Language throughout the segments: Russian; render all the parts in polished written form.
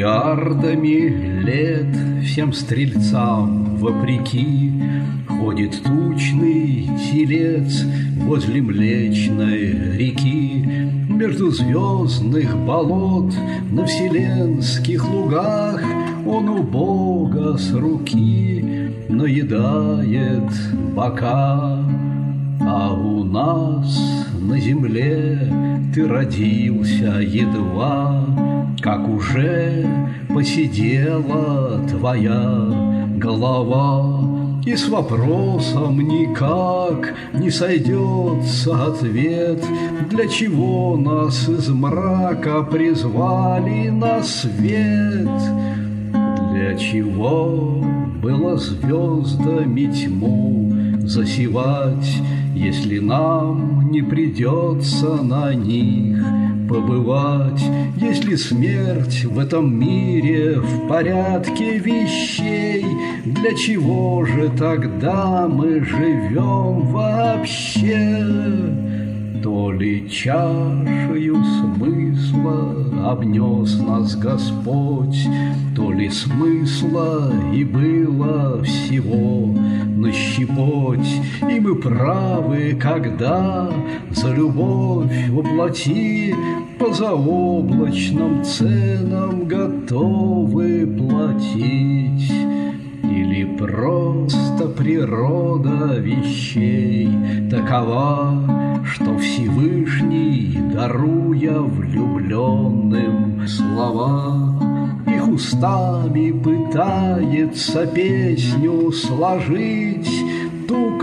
Миллиардами лет всем стрельцам вопреки ходит тучный телец возле Млечной реки. Между звездных болот на вселенских лугах он у Бога с руки наедает бока. А у нас на земле ты родился едва, как уже посидела твоя голова, и с вопросом никак не сойдется ответ, для чего нас из мрака призвали на свет. Для чего было звездами тьму засевать, если нам не придется на них побывать, если смерть в этом мире в порядке вещей, для чего же тогда мы живем вообще? То ли чашею смысла обнес нас Господь, то ли смысла и было всего нащепоть, и мы правы, когда за любовь воплоти по заоблачным ценам готовы платить. Или просто природа вещей такова, что Всевышний, даруя влюбленным слова, их устами пытается песню сложить, ту,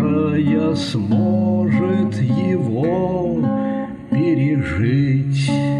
которая сможет его пережить.